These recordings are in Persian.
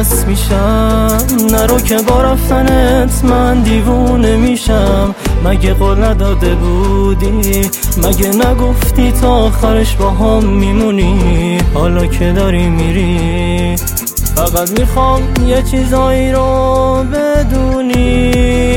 مست میشم. نرو که با رفتنت من دیوونه میشم. مگه قول نداده بودی؟ مگه نگفتی تا آخرش با هم میمونی؟ حالا که داری میری فقط میخوام یه چیزایی رو بدونی.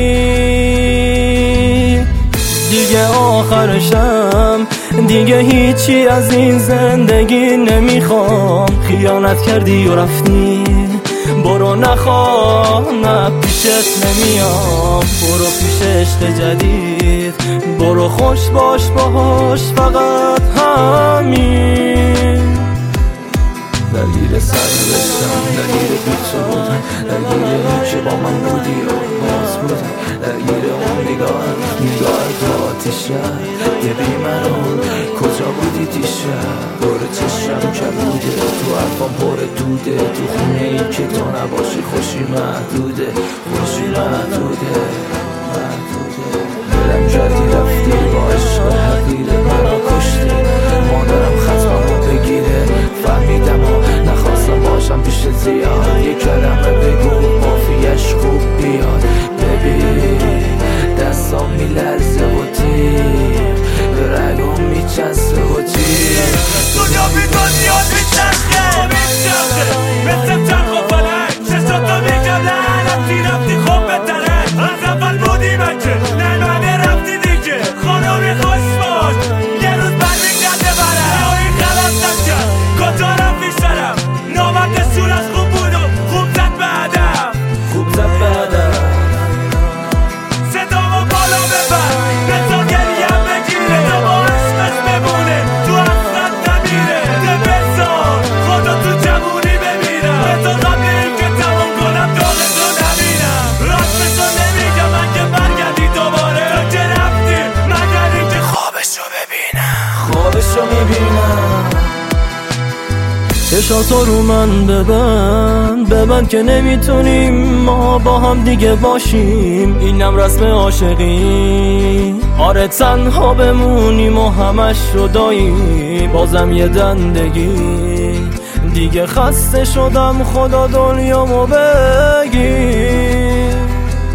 دیگه آخرشم، دیگه هیچی از این زندگی نمیخوام. خیانت کردی و رفتی، برو نخواه، نه پیشت نمیام. برو پیش عشق جدید، برو خوش باش باهاش، فقط همین. درگیر سرنوشتم، درگیر بی‌تو بودم، درگیر که با من بودی و باز بودم، درگیر اون نگاه تو آتیش رفت. ببین منو کجا بودی دیشب؟ دور چشم کبوده، تو حرفام پر دوده، تو خونه ای که تو نباشی خوشی محدوده، خوشی محدوده. دلم کردی رفتی با عشق حقیره، منو کشتی، مادرم ختممو بگیره. فهمیدم و نخواستم باشم پیش زیاد، یه کلمه بگو مافیش خوب بیاد. ببین دستام میلرزه و تیر به رگم میچسته و تیر. دنیا بی دنیا میچسته مثل چرخ و فلک، چشاتو میگم نه رفتی خوب بهتره. از اول بودی بچه نه رفتی دیگه. خانمی خوش باش، یه روز برمیگرده برم. یاری خلاص نکرد کجا رفتی شرم. نامرد صورت خوب بود و خوب زد به هدف، خوب زد به هدف. صدامو بالا ببر بذار گریم بگیره، تا با عشقش بمونه تو اصلت نمیره. ده بذار خدا تو جوونی بمیرم، بذار قبل این که تمام کنم داغتو نبینم. راستشو نمیگم من که برگردی دوباره، تو که رفتی مگر این که خوابشو ببینم. خوابشو میبینم. چشاتو رو من ببند که نمیتونیم ما با هم دیگه باشیم. اینم رسم عاشقی، آره تنها بمونیم و همش رو داییم. بازم یه دندگی دیگه، خسته شدم خدا دنیامو بگیر.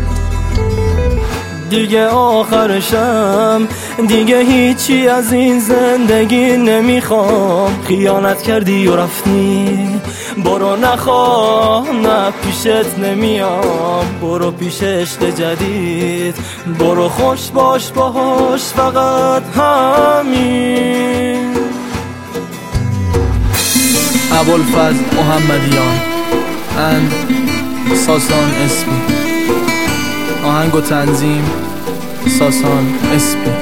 دیگه آخرشم، دیگه هیچی از این زندگی نمیخوام. خیانت کردی و رفتی، برو نخواه، نه پیشت نمیام. برو پیش عشق جدید، برو خوش باش باهاش، فقط همین. ابوالفضل محمدیان and ساسان اسپی. آهنگ و تنظیم ساسان اسپی.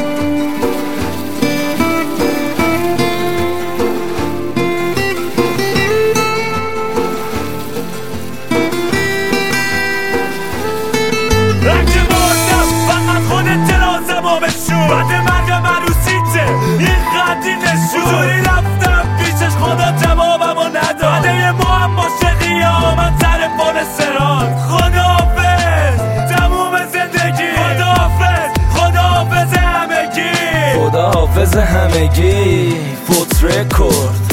رنگ بردم فقط خودت رازمو بشون، بعد مرگم عروسیته این خطی نشون. حضوری رفتم پیشش خدا جوابمو نداد، بعد یه معما شقیه من سر پل سران. خداحافظ تموم زندگی، خداحافظ همگی، خداحافظ همگی. فوت رکورد.